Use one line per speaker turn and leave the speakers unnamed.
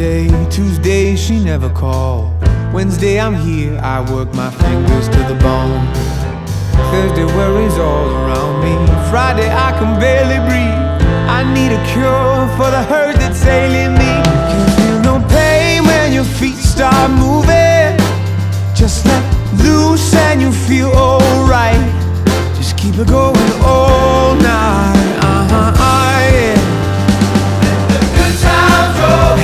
Monday, Tuesday, she never called. Wednesday, I'm here, I work my fingers to the bone. Thursday, worries all around me. Friday, I can barely breathe. I need a cure for the hurt that's ailing me.